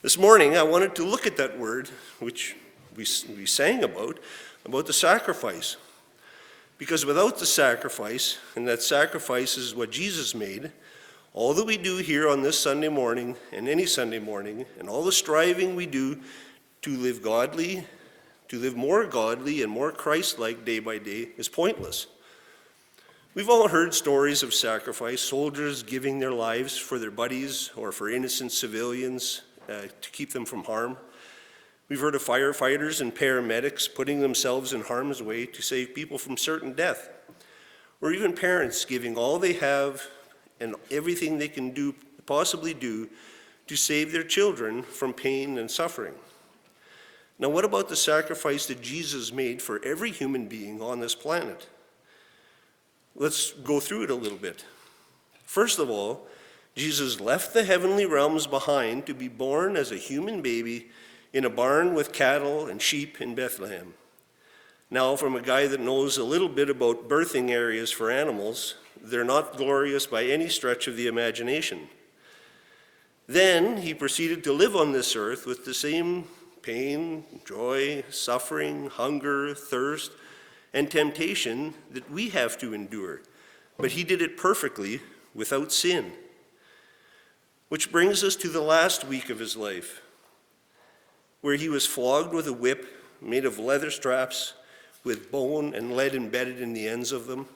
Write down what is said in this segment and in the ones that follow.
This morning, I wanted to look at that word, which we sang about the sacrifice. Because without the sacrifice, and that sacrifice is what Jesus made, all that we do here on this Sunday morning and any Sunday morning, and all the striving we do to live godly, to live more godly and more Christ-like day by day is pointless. We've all heard stories of sacrifice, soldiers giving their lives for their buddies or for innocent civilians to keep them from harm. We've heard of firefighters and paramedics putting themselves in harm's way to save people from certain death. Or even parents giving all they have and everything they can possibly do to save their children from pain and suffering. Now, what about the sacrifice that Jesus made for every human being on this planet? Let's go through it a little bit. First of all, Jesus left the heavenly realms behind to be born as a human baby in a barn with cattle and sheep in Bethlehem. Now, from a guy that knows a little bit about birthing areas for animals, they're not glorious by any stretch of the imagination. Then he proceeded to live on this earth with the same pain, joy, suffering, hunger, thirst, and temptation that we have to endure. But he did it perfectly without sin. Which brings us to the last week of his life, where he was flogged with a whip made of leather straps with bone and lead embedded in the ends of them.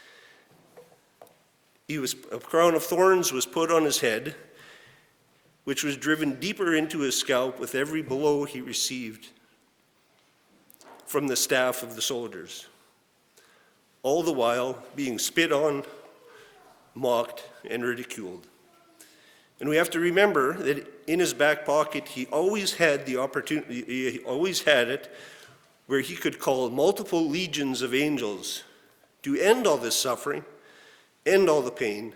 A crown of thorns was put on his head, which was driven deeper into his scalp with every blow he received from the staff of the soldiers, all the while being spit on, mocked, and ridiculed. And we have to remember that in his back pocket, he always had the opportunity, he always had it, where he could call multiple legions of angels to end all this suffering, end all the pain.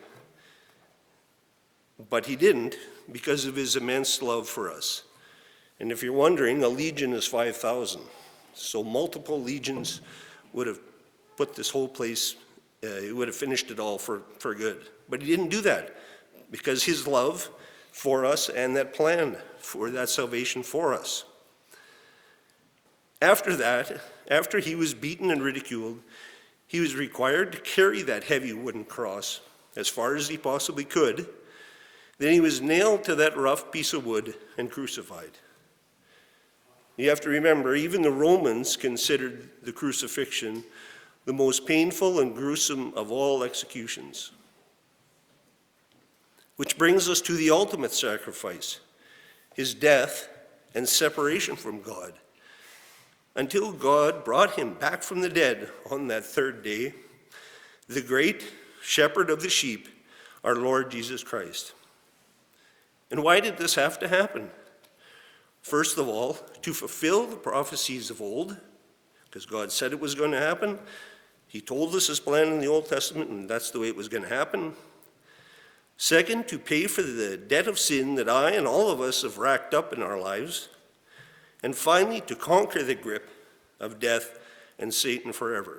But he didn't because of his immense love for us. And if you're wondering, a legion is 5,000. So multiple legions would have put this whole place, it would have finished it all for good. But he didn't do that, because his love for us and that plan for that salvation for us. After that, after he was beaten and ridiculed, he was required to carry that heavy wooden cross as far as he possibly could. Then he was nailed to that rough piece of wood and crucified. You have to remember, even the Romans considered the crucifixion the most painful and gruesome of all executions. Which brings us to the ultimate sacrifice, his death and separation from God, until God brought him back from the dead on that third day, the great shepherd of the sheep, our Lord Jesus Christ. And why did this have to happen? First of all, to fulfill the prophecies of old, because God said it was going to happen. He told us his plan in the Old Testament, and that's the way it was going to happen. Second, to pay for the debt of sin that I and all of us have racked up in our lives. And finally, to conquer the grip of death and Satan forever.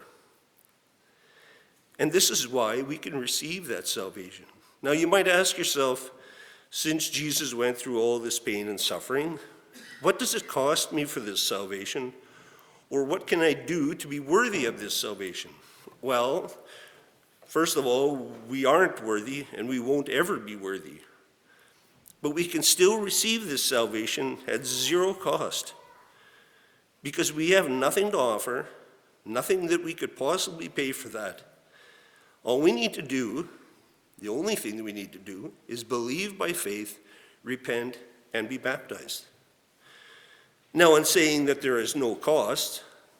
And this is why we can receive that salvation. Now, you might ask yourself, since Jesus went through all this pain and suffering, what does it cost me for this salvation? Or what can I do to be worthy of this salvation? Well, first of all, we aren't worthy, and we won't ever be worthy. But we can still receive this salvation at zero cost, because we have nothing to offer, nothing that we could possibly pay for that. All we need to do, the only thing that we need to do, is believe by faith, repent, and be baptized. Now, in saying that there is no cost,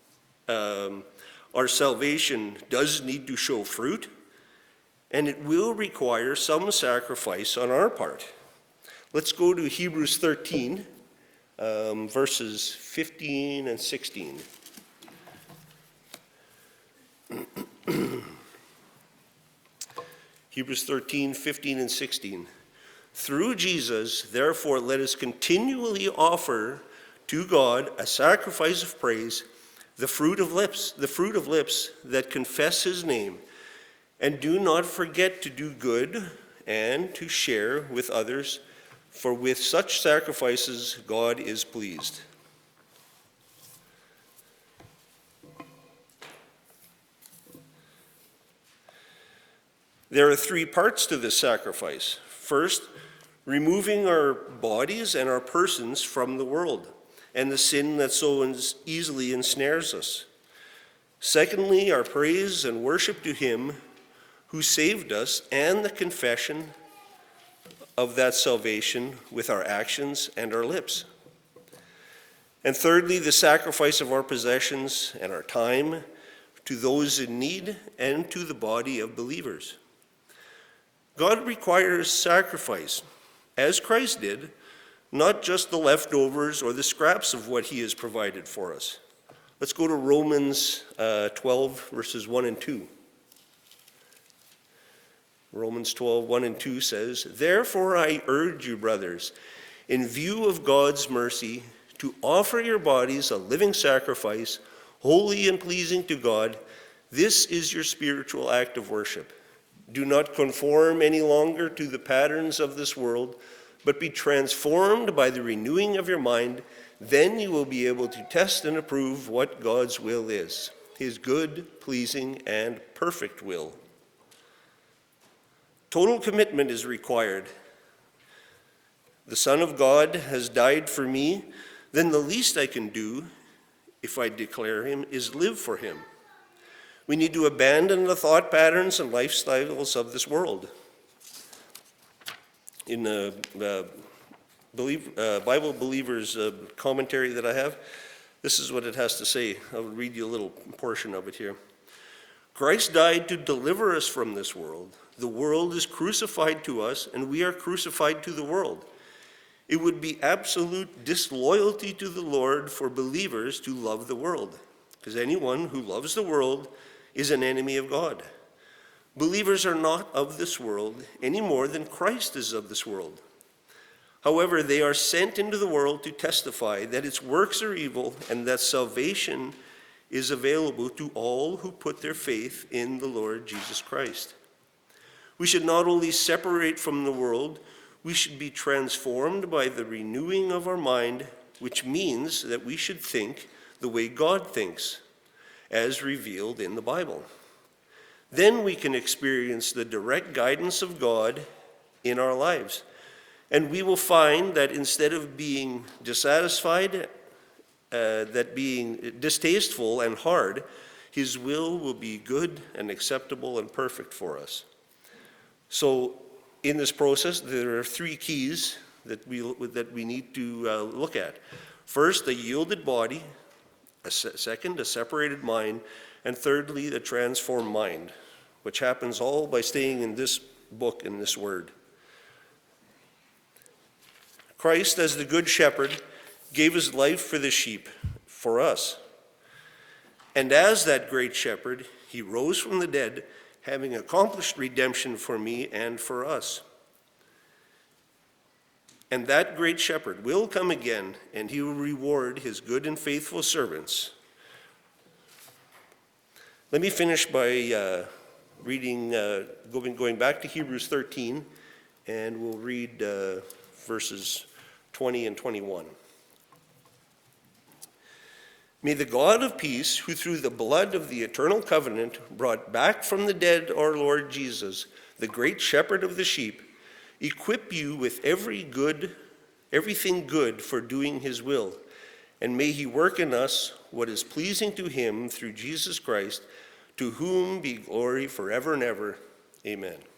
our salvation does need to show fruit, and it will require some sacrifice on our part. Let's go to Hebrews 13, verses 15 and 16. Hebrews 13, 15 and 16. Through Jesus, therefore, let us continually offer to God a sacrifice of praise, the fruit of lips that confess his name. And do not forget to do good and to share with others, for with such sacrifices God is pleased. There are three parts to this sacrifice. First, removing our bodies and our persons from the world and the sin that so easily ensnares us. Secondly, our praise and worship to Him who saved us, and the confession of that salvation with our actions and our lips. And thirdly, the sacrifice of our possessions and our time to those in need and to the body of believers. God requires sacrifice, as Christ did, not just the leftovers or the scraps of what He has provided for us. Let's go to Romans 12, verses 1 and 2. Romans 12, 1 and 2 says, "Therefore I urge you, brothers, in view of God's mercy, to offer your bodies a living sacrifice, holy and pleasing to God. This is your spiritual act of worship. Do not conform any longer to the patterns of this world, but be transformed by the renewing of your mind. Then you will be able to test and approve what God's will is, His good, pleasing, and perfect will." Total commitment is required. The Son of God has died for me, then the least I can do, if I declare Him, is live for Him. We need to abandon the thought patterns and lifestyles of this world. In the Bible Believers commentary that I have, this is what it has to say. I'll read you a little portion of it here. "Christ died to deliver us from this world. The world is crucified to us, and we are crucified to the world. It would be absolute disloyalty to the Lord for believers to love the world, because anyone who loves the world is an enemy of God. Believers are not of this world any more than Christ is of this world. However, they are sent into the world to testify that its works are evil and that salvation is available to all who put their faith in the Lord Jesus Christ. We should not only separate from the world, we should be transformed by the renewing of our mind, which means that we should think the way God thinks, as revealed in the Bible. Then we can experience the direct guidance of God in our lives, and we will find that instead of being dissatisfied, that being distasteful and hard, His will be good and acceptable and perfect for us. So in this process, there are three keys that we need to look at. First, a yielded body. Second, a separated mind. And thirdly, the transformed mind, which happens all by staying in this book, in this word. Christ, as the good shepherd, gave His life for the sheep, for us. And as that great shepherd, He rose from the dead, having accomplished redemption for me and for us. And that great shepherd will come again, and He will reward His good and faithful servants. Let me finish by going back to Hebrews 13, and we'll read verses 20 and 21. "May the God of peace, who through the blood of the eternal covenant brought back from the dead our Lord Jesus, the great shepherd of the sheep, equip you with everything good for doing His will, and may He work in us what is pleasing to Him through Jesus Christ, to whom be glory forever and ever. Amen."